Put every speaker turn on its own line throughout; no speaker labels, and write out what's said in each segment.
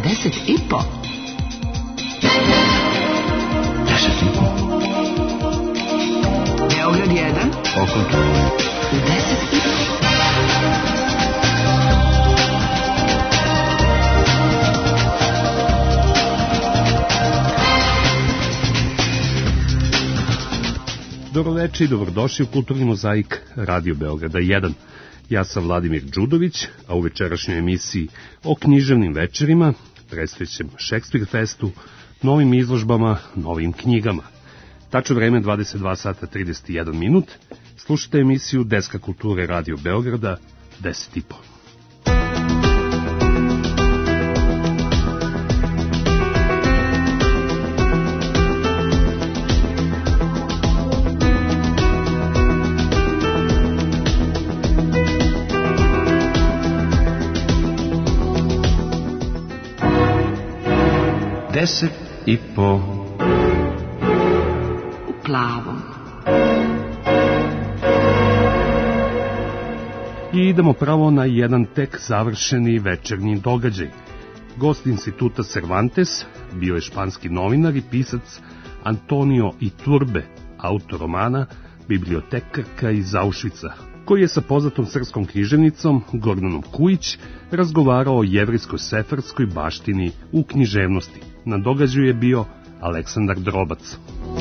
10,5.
10,5.
Beograd 1.
Oko
10,5.
Dobroveče i dobrodošli u Kulturni mozaik Radio Beograda 1. Ja sam Vladimir Đudović, a u večerašnjoj emisiji o književnim večerima, predstojećem Šekspir festu, novim izložbama, novim knjigama. Tačno vreme 22 sata 31 minut. Slušajte emisiju Deska kulture Radio Beograda 10,5.
Deset i po.
U plavom.
I idemo pravo na jedan tek završeni večernji događaj. Gost instituta Cervantes bio je španski novinar i pisac Antonio Iturbe, autor romana Bibliotekarka iz Auschwitza, koji je sa poznatom srpskom književnicom Gordanom Kujić razgovarao o jevrijskoj sefardskoj baštini u književnosti. Na događaju je bio Aleksandar Drobac.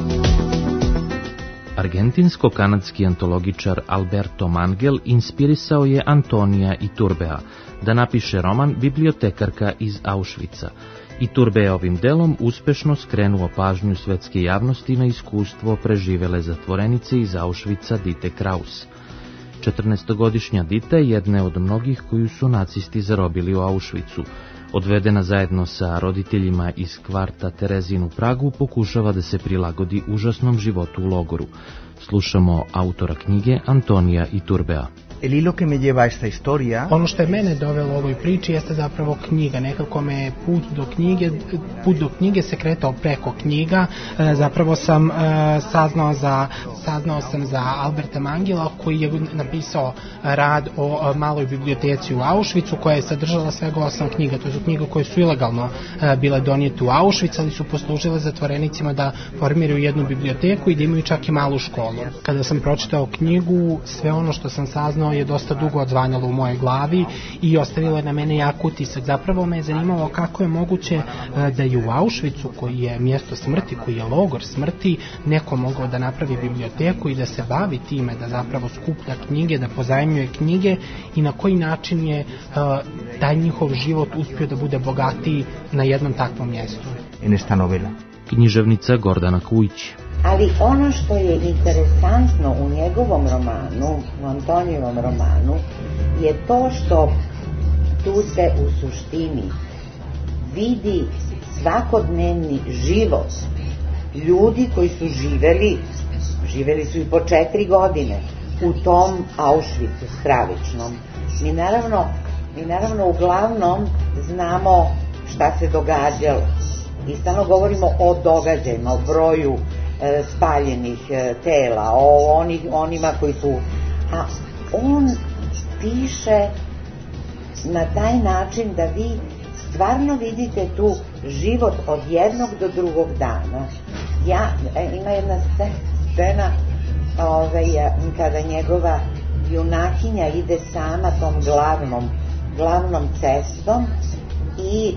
Argentinsko-kanadski antologičar Alberto Mangel inspirisao je Antonija Iturbea da napiše roman Bibliotekarka iz Auschwitza. Iturbe je ovim delom uspešno skrenuo pažnju svetske javnosti na iskustvo preživele zatvorenice iz Auschwitza Dite Kraus. 14-godišnja Dita je jedna od mnogih koju su nacisti zarobili u Auschwitzu. Odvedena zajedno sa roditeljima iz kvarta Terezin u Pragu, pokušava da se prilagodi užasnom životu u logoru. Slušamo autora knjige Antonija Iturbea.
El hilo que me lleva a esta historia.
Ono što je mene dovelo u ovoj priči jeste zapravo knjiga. Nekako me put do knjige se kretao preko knjiga. Zapravo sam saznao sam za Alberta Mangela, koji je napisao rad o maloj biblioteci u Auschwitzu, koja je sadržala svega 8 knjiga. To su knjige koje su ilegalno bile donijete u Auschwitz, ali su poslužile zatvorenicima da formiraju jednu biblioteku i da imaju čak i malu školu. Kada sam pročitao knjigu, sve ono što sam saznao je dosta dugo odzvanjalo u mojoj glavi i ostavilo je na mene jak utisak. Zapravo me je zanimalo kako je moguće da je u Auschwitzu, koji je mjesto smrti, koji je logor smrti, neko mogao da napravi biblioteku i da se bavi time, da zapravo skuplja knjige, da pozajmljuje knjige i na koji način je taj njihov život uspio da bude bogatiji na jednom takvom mjestu.
En esta novela.
Književnica Gordana Kujić.
Ali ono što je interesantno u njegovom romanu, u Antonijevom romanu, je to što tu se u suštini vidi svakodnevni život ljudi koji su živeli su i po 4 godine u tom Auschwitzu stravičnom. Mi naravno uglavnom znamo šta se događalo i stalno govorimo o događajima, o broju spaljenih tela, o onima koji su... A on piše na taj način da vi stvarno vidite tu život od jednog do drugog dana. Ima jedna scena kada njegova junakinja ide sama tom glavnom cestom i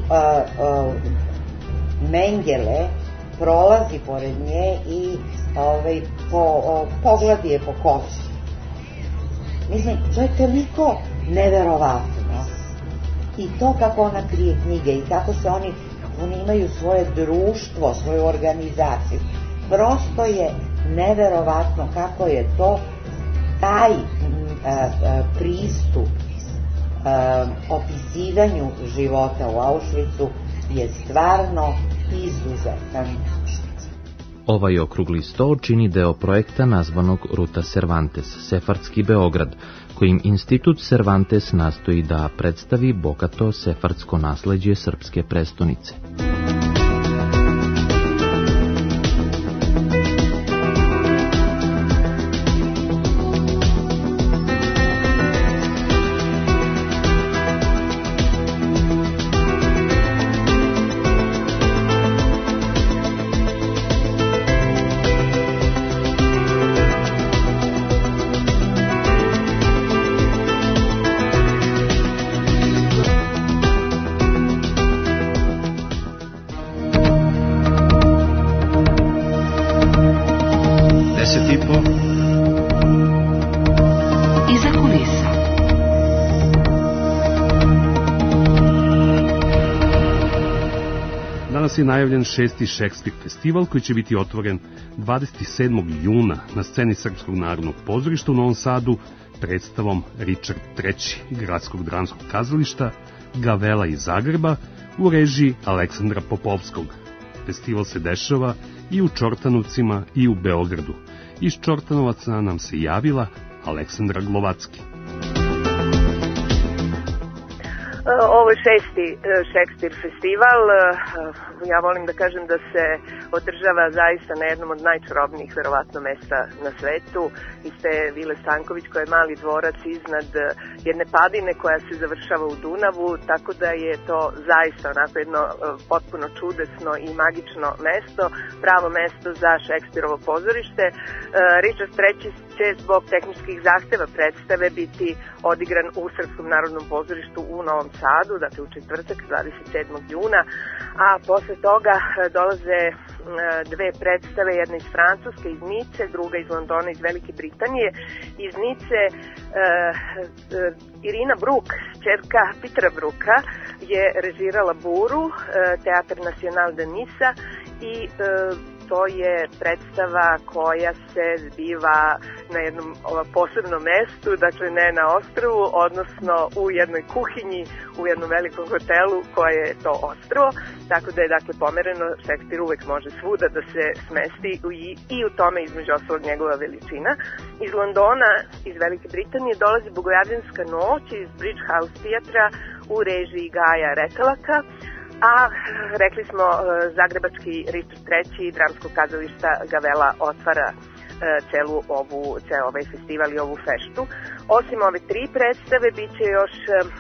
Mengele prolazi pored nje i pogladi je po kosti. Mislim, to je toliko neverovatno. I to kako ona krije knjige i kako se oni imaju svoje društvo, svoju organizaciju. Prosto je neverovatno kako je to taj pristup opisivanju života u Auschwitzu je stvarno izuzetan.
Ovaj okrugli sto čini deo projekta nazvanog Ruta Cervantes, Sefardski Beograd, kojim Institut Cervantes nastoji da predstavi bogato sefardsko nasleđe srpske prestonice.
vas je najavljen 6. Šekspir festival koji će biti otvoren 27. juna na sceni Srpskog narodnog pozorišta u Novom Sadu predstavom Richard III. Gradskog dramskog kazališta, Gavela iz Zagreba u režiji Aleksandra Popovskog. Festival se dešava i u Čortanovcima i u Beogradu. Iz Čortanovaca nam se javila Aleksandra Glovacki.
Ovo je 6. Šekspir festival. Ja volim da kažem da se održava zaista na jednom od najčarobnijih verovatno mesta na svetu, iz te Vile Stanković, koja je mali dvorac iznad jedne padine koja se završava u Dunavu, tako da je to zaista onako jedno potpuno čudesno i magično mesto, pravo mesto za Šekspirovo pozorište. Richard III. Će zbog tehničkih zahteva predstave biti odigran u Srpskom narodnom pozorištu u Novom Sadu, dakle u četvrtak 27. juna, a posle toga dolaze dve predstave, jedna iz Francuske, iz Nice, druga iz Londona, iz Velike Britanije. Iz Nice Irina Bruk, ćerka Petera Bruka, je režirala Buru, Teatr Nacional de Nisa, i to je predstava koja se zbiva na jednom posebnom mestu, dakle ne na ostrvu, odnosno u jednoj kuhinji, u jednom velikom hotelu koje je to ostrvo, tako da je dakle pomereno, Šekspir uvek može svuda da se smesti i u tome između ostalog njegova veličina. Iz Londona, iz Velike Britanije, dolazi Bogojavljanska noć iz Bridge House teatra u režiji Gaja Retalaka, a rekli smo zagrebački Richard III. Dramskog kazališta Gavela otvara ceo ovaj festival i ovu feštu. Osim ove tri predstave, bit će još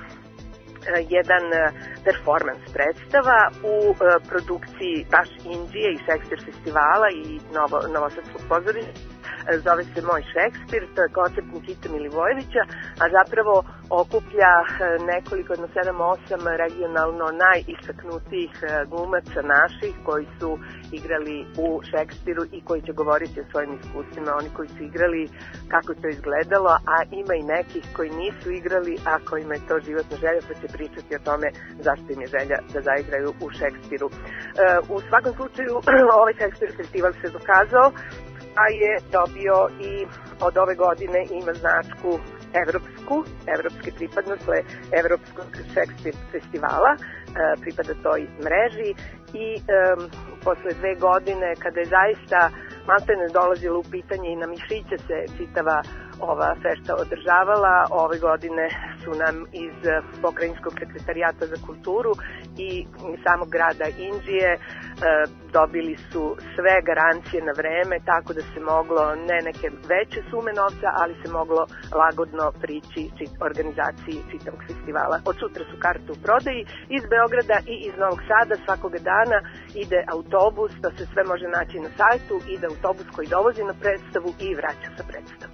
jedan performans predstava u produkciji baš Indije i Šekspir festivala i Novosadskog pozorišta. Zove se Moj Šekspir, to je koncept Nikite Milivojevića, a zapravo okuplja nekoliko, 7-8 regionalno najistaknutijih glumaca naših koji su igrali u Šekspiru i koji će govoriti o svojim iskustvima, oni koji su igrali, kako to izgledalo, a ima i nekih koji nisu igrali, a kojima je to životna želja, pa će pričati o tome zašto im je želja da zaigraju u Šekspiru. U svakom slučaju, ovaj Šekspir festival se dokazao, a je dobio i od ove godine ima značku evropske pripadnost, to je Evropskog Šekspir festivala, pripada toj mreži i posle 2 godine kada je zaista maltene dolazilo u pitanje i na mišiće se čitava ova fešta održavala, ove godine su nam iz Pokrajinskog sekretarijata za kulturu i samog grada Inđije dobili su sve garancije na vreme, tako da se moglo, ne neke veće sume novca, ali se moglo lagodno prići organizaciji čitavog festivala. Od sutra su karte u prodaji iz Beograda i iz Novog Sada, svakoga dana ide autobus, to se sve može naći na sajtu, ide autobus koji dovozi na predstavu i vraća sa predstavu.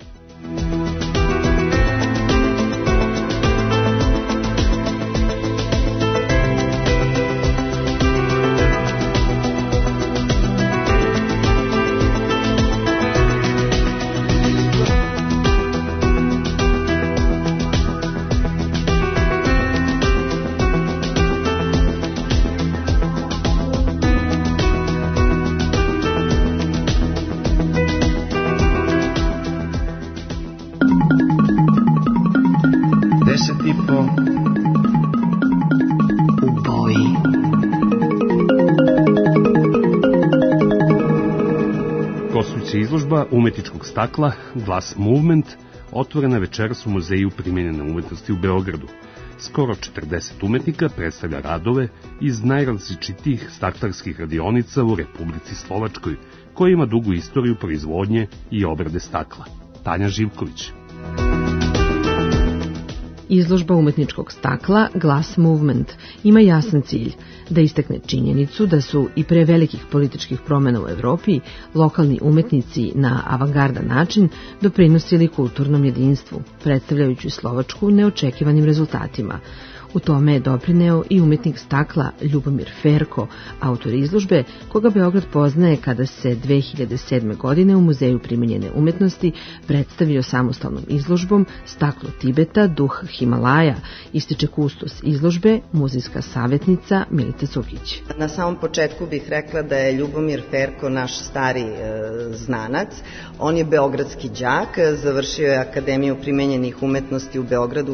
Izložba umetničkog stakla Glass Movement otvorena večeras u Muzeju primenjene umetnosti u Beogradu. Skoro 40 umetnika predstavlja radove iz najrazličitijih staklarskih radionica u Republici Slovačkoj, koja ima dugu istoriju proizvodnje i obrade stakla. Tanja Živković.
Izložba umetničkog stakla Glass Movement ima jasan cilj da istakne činjenicu da su i pre velikih političkih promjena u Evropi lokalni umetnici na avangardan način doprinosili kulturnom jedinstvu, predstavljajući Slovačku neočekivanim rezultatima. U tome je doprineo i umetnik stakla Ljubomir Ferko, autor izložbe koga Beograd poznaje kada se 2007. godine u Muzeju primenjene umetnosti predstavio samostalnom izložbom Staklo Tibeta, duh Himalaja, ističe kustos izložbe, muzejska savjetnica Milica Cukić.
Na samom početku bih rekla da je Ljubomir Ferko naš stari znanac. On je beogradski đak, završio je Akademiju primenjenih umetnosti u Beogradu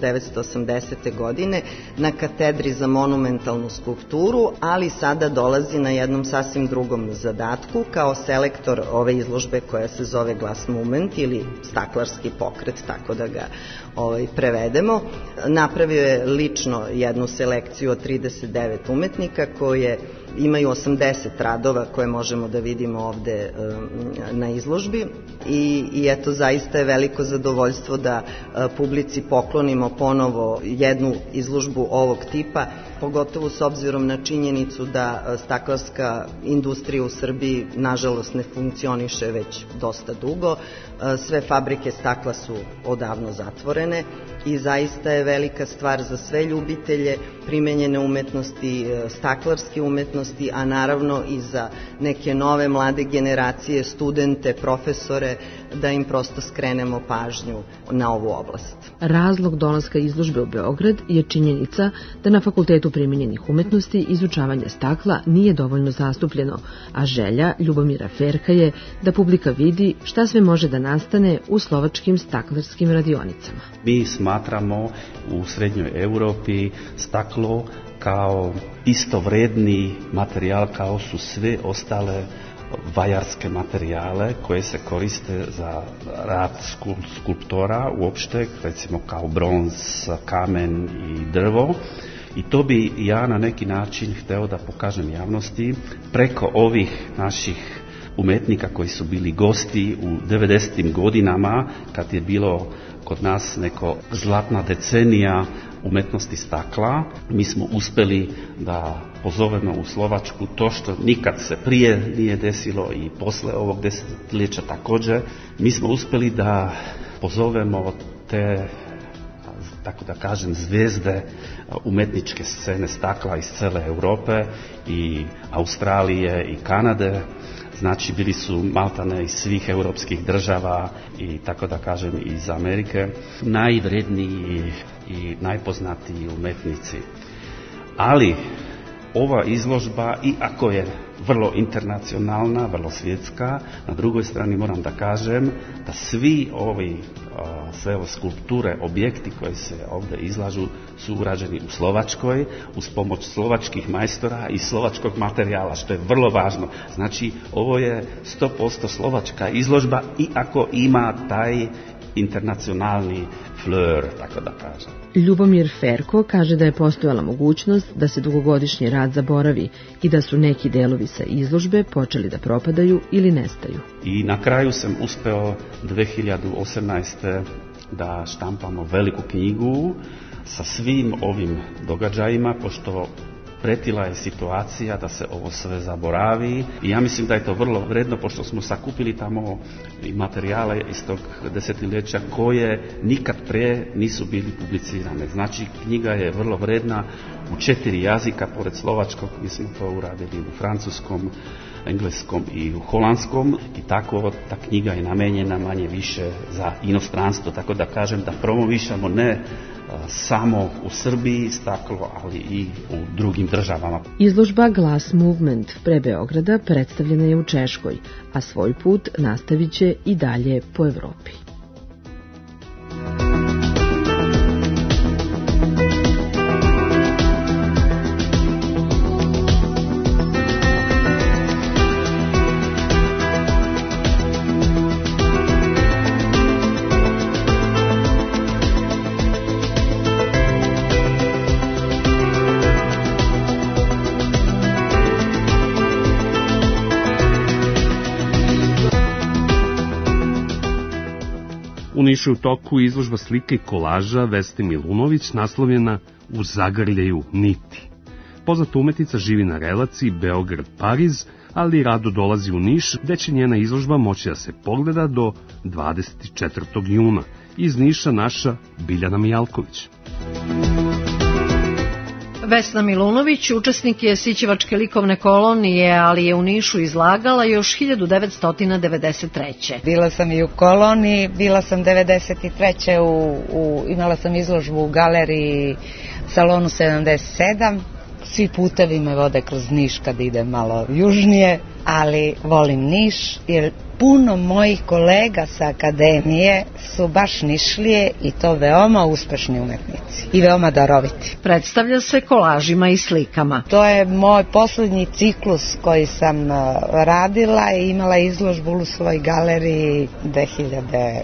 1980. godine na katedri za monumentalnu skulpturu, ali sada dolazi na jednom sasvim drugom zadatku kao selektor ove izložbe koja se zove Glass Movement ili staklarski pokret, tako da ga prevedemo. Napravio je lično jednu selekciju od 39 umetnika koje imaju 80 radova koje možemo da vidimo ovde na izložbi i eto, zaista je veliko zadovoljstvo da publici poklonimo ponovo jednu izložbu ovog tipa, pogotovo s obzirom na činjenicu da staklarska industrija u Srbiji nažalost ne funkcioniše već dosta dugo. Sve fabrike stakla su odavno zatvorene i zaista je velika stvar za sve ljubitelje primenjene umetnosti, staklarske umetnosti, a naravno i za neke nove mlade generacije, studente, profesore, da im prosto skrenemo pažnju na ovu oblast.
Razlog dolaska izložbe u Beograd je činjenica da na Fakultetu primenjenih umetnosti izučavanje stakla nije dovoljno zastupljeno, a želja Ljubomira Ferka je da publika vidi šta sve može da nastane u slovačkim staklarskim radionicama.
Mi smatramo u Srednjoj Europi staklo kao istovredni materijal kao su sve ostale vajarske materijale koje se koriste za rad skulptora uopšte, recimo kao bronz, kamen i drvo. I to bi ja na neki način hteo da pokažem javnosti preko ovih naših umetnika koji su bili gosti u 90. godinama kad je bilo kod nas neko zlatna decenija umetnosti stakla. Mi smo uspeli da pozovemo u Slovačku to što nikad se prije nije desilo i posle ovog desetljeća također. Mi smo uspeli da pozovemo te, tako da kažem, zvezde umetničke scene stakla iz cele Europe i Australije i Kanade. Znači, bili su maltane iz svih europskih država i tako da kažem iz Amerike. Najvredniji i najpoznatiji umetnici. Ali ova izložba, iako je vrlo internacionalna, vrlo svjetska, na drugoj strani moram da kažem da svi sve ove skulpture, objekti koji se ovdje izlažu su urađeni u Slovačkoj uz pomoć slovačkih majstora i slovačkog materijala, što je vrlo važno. Znači, ovo je 100% slovačka izložba, iako ima taj internacionalni fleur, tako da kažem.
Ljubomir Ferko kaže da je postojala mogućnost da se dugogodišnji rad zaboravi i da su neki delovi sa izložbe počeli da propadaju ili nestaju.
I na kraju sam uspeo 2018. da štampamo veliku knjigu sa svim ovim događajima, pošto pretila je situacija da se ovo sve zaboravi i ja mislim da je to vrlo vredno, pošto smo sakupili tamo i materijale iz tog desetljeća koje nikad pre nisu bili publicirane. Znači, knjiga je vrlo vredna u 4 jezika, pored slovačkog, mi smo to uradili u francuskom, engleskom i u holandskom i tako ta knjiga je namenjena manje više za inostranstvo, tako da kažem da promovišamo ne samo u Srbiji staklo, ali i u drugim državama.
Izložba Glass Movement pre Beograda predstavljena je u Češkoj, a svoj put nastavit će i dalje po Evropi.
U Nišu je u toku izložba slike i kolaža Vesne Milunović naslovljena U zagrljaju niti. Poznata umetnica živi na relaciji Beograd-Pariz, ali rado dolazi u Niš, gde će njena izložba moći da se pogleda do 24. juna. Iz Niša naša Biljana Mijalković.
Vesna Milunović učesnik je Sićevačke likovne kolonije, ali je u Nišu izlagala još 1993.
Bila sam i u koloniji, bila sam 1993. Imala sam izložbu u galeriji Salonu 77. Svi putevi me vode kroz Niš kad idem malo južnije, ali volim Niš jer puno mojih kolega sa akademije su baš Nišlije i to veoma uspešni umetnici i veoma daroviti.
Predstavlja se kolažima i slikama.
To je moj poslednji ciklus koji sam radila i imala izložbu u svojoj galeriji 2016.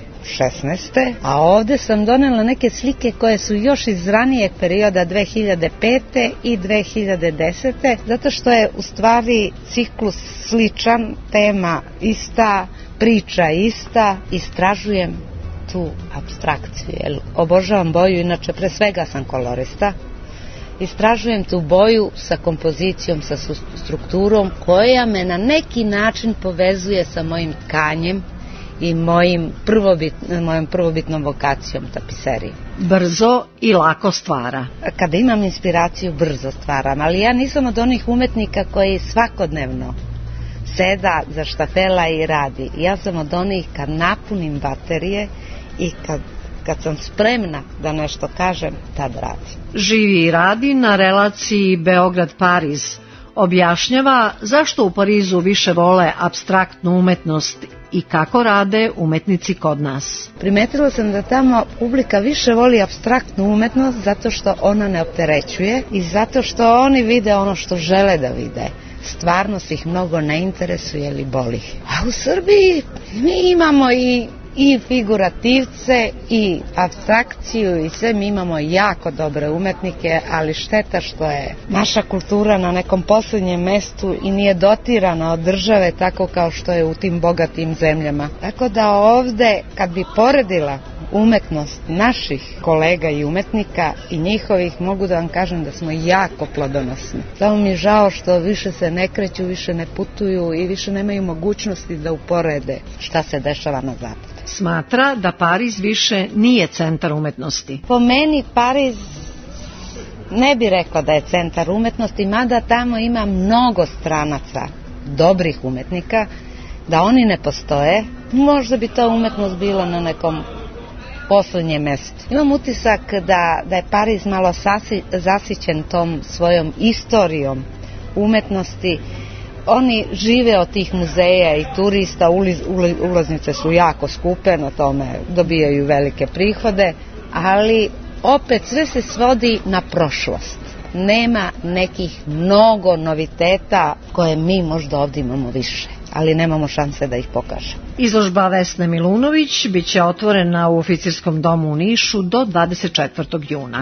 A ovde sam donela neke slike koje su još iz ranijeg perioda 2005. i 2010. zato što je u stvari ciklus sličan, tema ista, priča ista, istražujem tu apstrakciju, jer obožavam boju, inače pre svega sam kolorista, istražujem tu boju sa kompozicijom, sa strukturom koja me na neki način povezuje sa mojim tkanjem i mojom prvobitnom vokacijom tapiserije.
Brzo i lako stvara.
Kada imam inspiraciju, brzo stvaram, ali ja nisam od onih umetnika koji svakodnevno seda za štafela i radi. Ja sam od onih kad napunim baterije i kad sam spremna da nešto kažem, tad radim.
Živi i radi na relaciji Beograd-Pariz. Objašnjava zašto u Parizu više vole apstraktnu umetnost i kako rade umetnici kod nas.
Primetila sam da tamo publika više voli apstraktnu umetnost zato što ona ne opterećuje i zato što oni vide ono što žele da vide. Stvarnost ih mnogo ne interesuje ili boli. A u Srbiji mi imamo i figurativce i apstrakciju i sve, mi imamo jako dobre umetnike, ali šteta što je naša kultura na nekom poslednjem mestu i nije dotirana od države tako kao što je u tim bogatim zemljama. Tako da ovde, kad bi poredila umetnost naših kolega i umetnika i njihovih, mogu da vam kažem da smo jako plodonosni. Samo mi je žao što više se ne kreću, više ne putuju i više nemaju mogućnosti da uporede šta se dešava na zapadu.
Smatra da Pariz više nije centar umetnosti.
Po meni Pariz ne bi rekao da je centar umetnosti, mada tamo ima mnogo stranaca, dobrih umetnika, da oni ne postoje. Možda bi ta umetnost bila na nekom poslednjem mestu. Imam utisak da je Pariz malo zasićen tom svojom istorijom umetnosti. Oni žive od tih muzeja i turista, ulaznice su jako skupe, na tome dobijaju velike prihode, ali opet sve se svodi na prošlost. Nema nekih mnogo noviteta koje mi možda ovdje imamo više, ali nemamo šanse da ih pokažemo.
Izložba Vesne Milunović biće otvorena u Oficirskom domu u Nišu do 24. juna.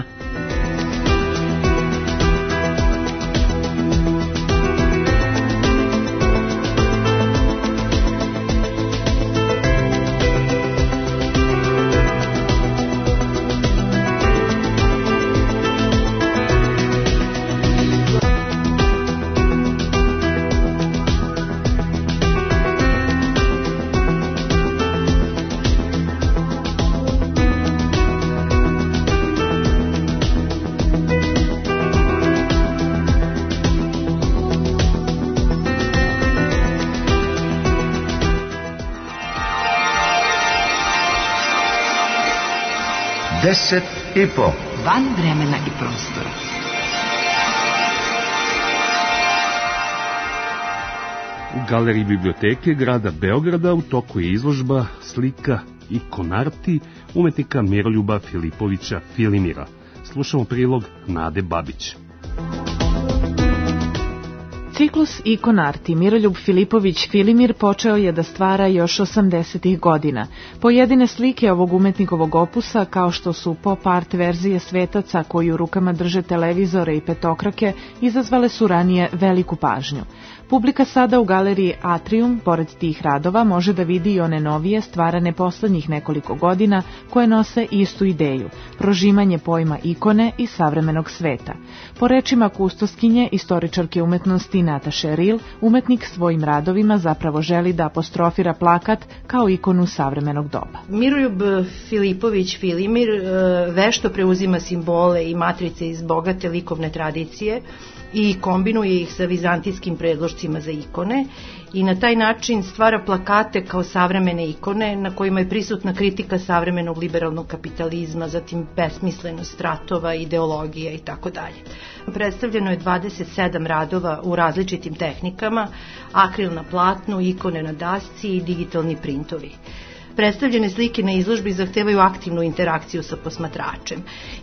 Deset i po.
Van vremena i prostora.
U galeriji biblioteke grada Beograda u toku je izložba slika Ikonarti umetnika Miroljuba Filipovića Filimira. Slušamo prilog Nade Babić.
Ciklus Ikonarti Miroljub Filipović Filimir počeo je da stvara još 80-ih godina. Pojedine slike ovog umetnikovog opusa, kao što su pop art verzije svetaca koji u rukama drže televizore i petokrake, izazvale su ranije veliku pažnju. Publika sada u galeriji Atrium, pored tih radova, može da vidi i one novije, stvarane poslednjih nekoliko godina, koje nose istu ideju, prožimanje pojma ikone i savremenog sveta. Po rečima kustoskinje, istoričarke umetnosti Nataše Ril, umetnik svojim radovima zapravo želi da apostrofira plakat kao ikonu savremenog doba.
Miroljub Filipović Filimir vešto preuzima simbole i matrice iz bogate likovne tradicije i kombinuje ih sa vizantijskim predložcima za ikone i na taj način stvara plakate kao savremene ikone na kojima je prisutna kritika savremenog liberalnog kapitalizma, zatim besmislenost ratova, ideologija i tako dalje. Predstavljeno je 27 radova u različitim tehnikama, akril na platnu, ikone na dasci i digitalni printovi. Predstavljene slike na izložbi zahtevaju aktivnu interakciju sa posmatračem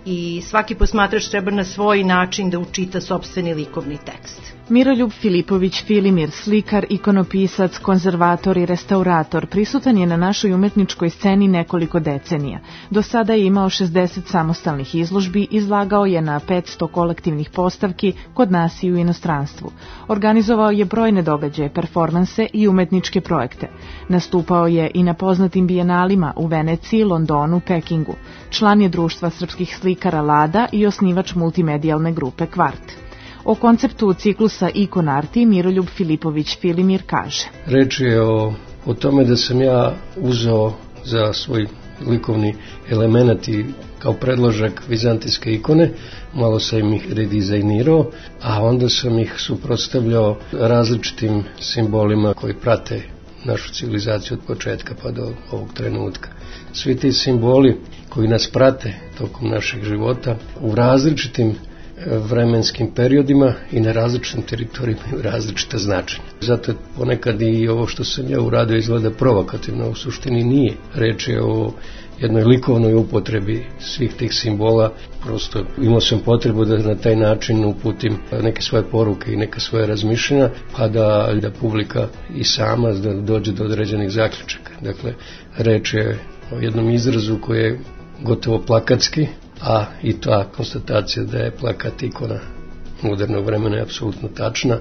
i svaki posmatrač treba na svoj način da učita sopstveni likovni tekst.
Miroljub Filipović Filimir, slikar, ikonopisac, konzervator i restaurator, prisutan je na našoj umetničkoj sceni nekoliko decenija. Do sada je imao 60 samostalnih izložbi, izlagao je na 500 kolektivnih postavki kod nas i u inostranstvu. Organizovao je brojne događaje, performanse i umetničke projekte. Nastupao je i na poznatim bijenalima u Veneciji, Londonu, Pekingu. Član je Društva srpskih slikara Lada i osnivač multimedijalne grupe Kvart. O konceptu ciklusa Ikonarti Miroljub Filipović Filimir kaže:
Reč je o tome da sam ja uzeo za svoj likovni element i kao predložak vizantijske ikone, malo sam ih redizajnirao, a onda sam ih suprotstavljao različitim simbolima koji prate našu civilizaciju od početka pa do ovog trenutka. Svi ti simboli koji nas prate tokom našeg života u različitim vremenskim periodima i na različitim teritorijima i različita značenja. Zato ponekad i ovo što sam ja uradio izgleda provokativno, u suštini nije. Reč je o jednoj likovnoj upotrebi svih tih simbola. Prosto imao sam potrebu da na taj način uputim neke svoje poruke i neka svoje razmišljenja, pa da publika i sama da dođe do određenih zaključaka. Dakle, reč je o jednom izrazu koji je gotovo plakatski, a i ta konstatacija da je plakat ikona modernog vremena je apsolutno tačna.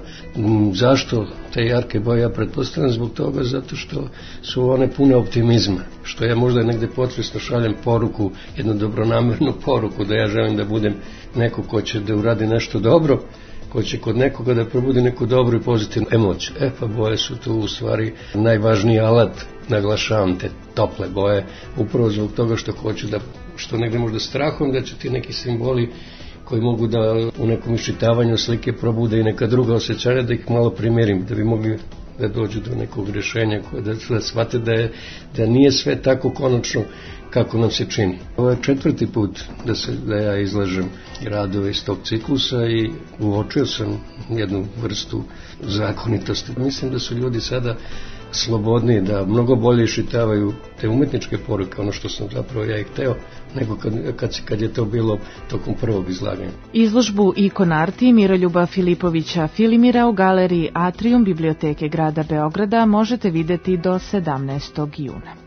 Zašto te jarke boje? Ja pretpostavljam zbog toga zato što su one pune optimizma, što ja možda negde potvrsno šaljem poruku, jednu dobronamernu poruku da ja želim da budem neko ko će da uradi nešto dobro, ko će kod nekoga da probudi neku dobru i pozitivnu emociju. Pa boje su tu u stvari najvažniji alat, naglašavam te tople boje, upravo zbog toga što hoću da, što negde možda strahom da će ti neki simboli koji mogu da u nekom iščitavanju slike probude i neka druga osjećanja, da ih malo primirim, da bi mogli da dođu do nekog rješenja, da shvate da nije sve tako konačno kako nam se čini. Ovo je 4. put da ja izlažem radove iz tog ciklusa i uočio sam jednu vrstu zakonitosti. Mislim da su ljudi sada slobodniji, da mnogo bolje iščitavaju te umetničke poruke, ono što sam zapravo ja i hteo, nego kad je to bilo tokom prvog izlaganja.
Izložbu Ikonarti Miroljuba Filipovića Filimira u galeriji Atrium Biblioteke grada Beograda možete videti do 17. juna.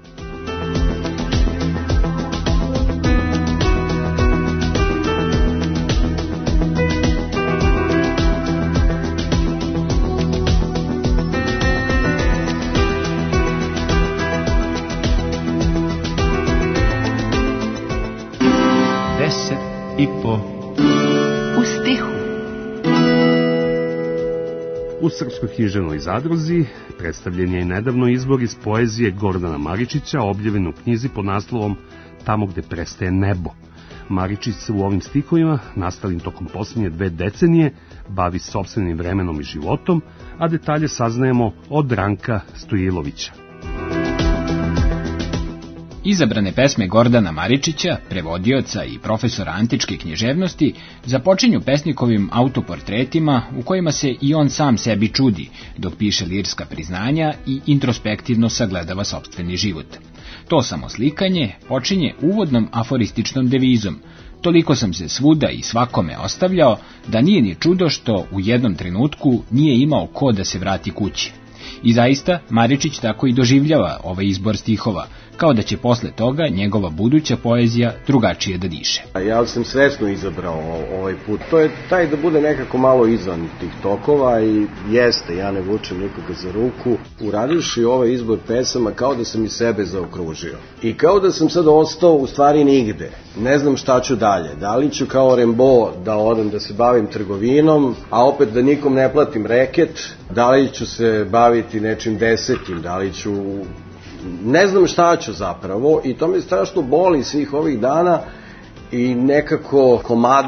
U Srpskoj književnoj zadruzi predstavljen je i nedavno izbor iz poezije Gordana Maričića, objavljen u knjizi pod naslovom Tamo gde prestaje nebo. Maričić se u ovim stihovima, nastalim tokom posljednje 2 decenije, bavi sopstvenim vremenom i životom, a detalje saznajemo od Ranka Stojilovića.
Izabrane pesme Gordana Maričića, prevodioca i profesora antičke književnosti, započinju pesnikovim autoportretima u kojima se i on sam sebi čudi, dok piše lirska priznanja i introspektivno sagledava sopstveni život. To samoslikanje počinje uvodnom aforističnom devizom: toliko sam se svuda i svakome ostavljao, da nije ni čudo što u jednom trenutku nije imao ko da se vrati kući. I zaista, Maričić tako i doživljava ovaj izbor stihova, kao da će posle toga njegova buduća poezija drugačije da diše.
Ja sam svesno izabrao ovaj put. To je taj da bude nekako malo izvan tih tokova i jeste, ja ne vučem nikoga za ruku. Uradivši ovaj izbor pesama kao da sam i sebe zaokružio. I kao da sam sad ostao u stvari nigde. Ne znam šta ću dalje. Da li ću kao Rembo da odem da se bavim trgovinom, a opet da nikom ne platim reket, da li ću se baviti nečim desetim, da li ću... Ne znam šta ću zapravo i to me strašno boli svih ovih dana i nekako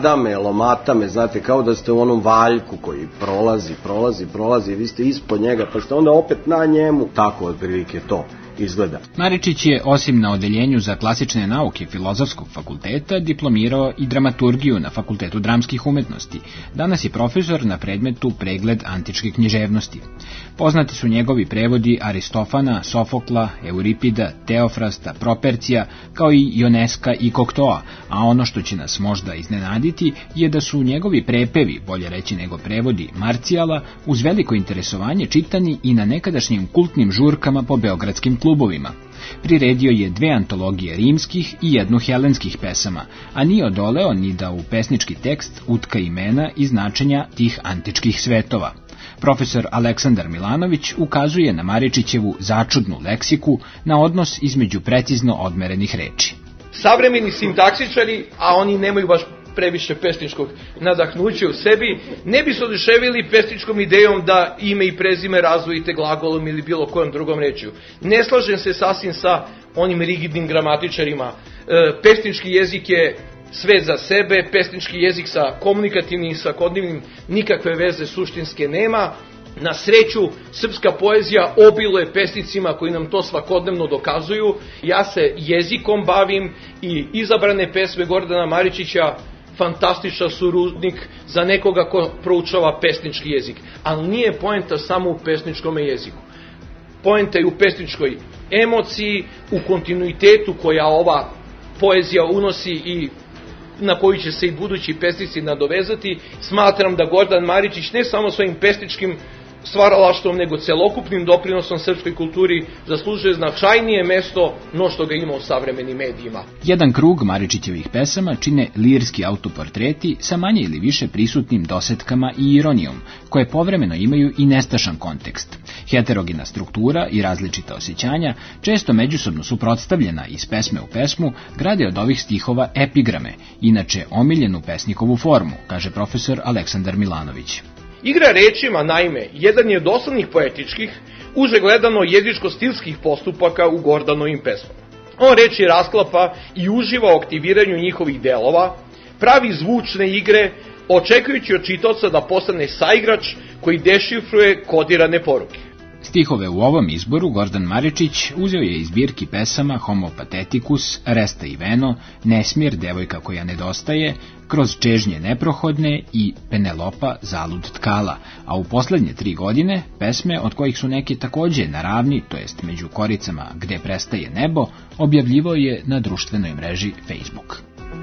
lomata me, znate, kao da ste u onom valjku koji prolazi i vi ste ispod njega, pa ste onda opet na njemu, tako otprilike to izgleda.
Maričić je, osim na odeljenju za klasične nauke Filozofskog fakulteta, diplomirao i dramaturgiju na Fakultetu dramskih umetnosti. Danas je profesor na predmetu Pregled antičke književnosti. Poznati su njegovi prevodi Aristofana, Sofokla, Euripida, Teofrasta, Propercija, kao i Ioneska i Koktoa, a ono što će nas možda iznenaditi je da su njegovi prepevi, bolje reći nego prevodi Marcijala, uz veliko interesovanje čitani i na nekadašnjim kultnim žurkama po beogradskim klubovima. Priredio je 2 antologije rimskih i 1 helenskih pesama, a nije odoleo ni da u pesnički tekst utka imena i značenja tih antičkih svetova. Profesor Aleksandar Milanović ukazuje na Maričićevu začudnu leksiku, na odnos između precizno odmerenih reči.
Savremeni sintaksičari, a oni nemaju baš previše pesničkog nadahnuća u sebi, ne bi se oduševili pesničkom idejom da ime i prezime razdvojite glagolom ili bilo kojom drugom rečju. Ne slažem se sasvim sa onim rigidnim gramatičarima. Pesnički jezik je sve za sebe, pesnički jezik sa komunikativnim i svakodnevnim nikakve veze suštinske nema. Na sreću, srpska poezija obiluje pesnicima koji nam to svakodnevno dokazuju. Ja se jezikom bavim i izabrane pesme Gordana Maričića fantastičan su rudnik za nekoga ko proučava pesnički jezik. Ali nije poenta samo u pesničkom jeziku. Poenta je u pesničkoj emociji, u kontinuitetu koja ova poezija unosi i na koju će se i budući pesnici nadovezati. Smatram da Gordan Maričić ne samo svojim pesničkim stvaralaštvom, nego celokupnim doprinosom srpskoj kulturi zaslužuje značajnije mesto no što ga ima u savremenim medijima.
Jedan krug Maričićevih pesama čine lirski autoportreti sa manje ili više prisutnim dosetkama i ironijom, koje povremeno imaju i nestašan kontekst. Heterogena struktura i različita osjećanja, često međusobno suprotstavljena iz pesme u pesmu, grade od ovih stihova epigrame, inače omiljenu pesnikovu formu, kaže profesor Aleksandar Milanović.
Igra rečima, naime, jedan je od osnovnih poetičkih, uže gledano jezičko-stilskih postupaka u Gordanovim pesmama. On reči rasklapa i uživa u aktiviranju njihovih delova, pravi zvučne igre, očekujući od čitaoca da postane saigrač koji dešifruje kodirane poruke.
Stihove u ovom izboru Gordan Maričić uzeo je iz zbirki pesama Homo Patheticus, Resta i Veno, Nesmir, Devojka koja nedostaje, Kroz čežnje neprohodne i Penelopa, Zalud tkala, a u poslednje 3 godine pesme, od kojih su neke takođe na ravni, to jest među koricama Gde prestaje nebo, objavljivao je na društvenoj mreži Facebook.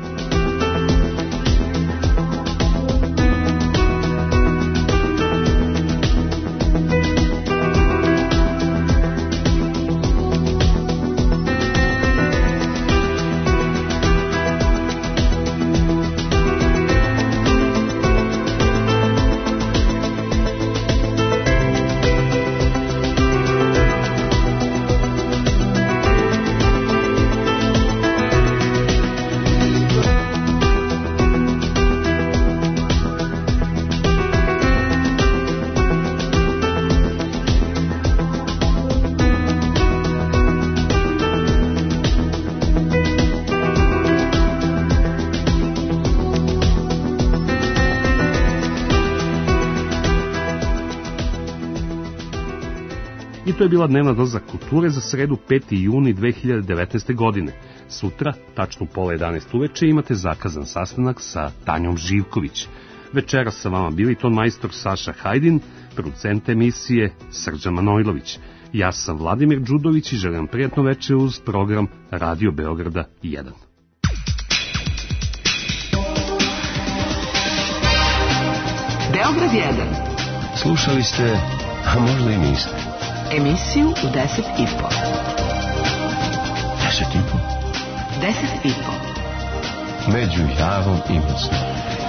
To je bila dnevna doza kulture za sredu 5. juni 2019. godine. Sutra, tačno u 10:30 uveče, imate zakazan sastanak sa Tanjom Živković. Večeras sa vama bili ton majstor Saša Hajdin, producent emisije Srđan Manojlović. Ja sam Vladimir Đudović i želim prijatno večer uz program Radio Beograda 1.
Beograd 1.
Slušali ste, a možda i niste,
emisiju u 10:30. 10 i po.
Među javom i mocnom.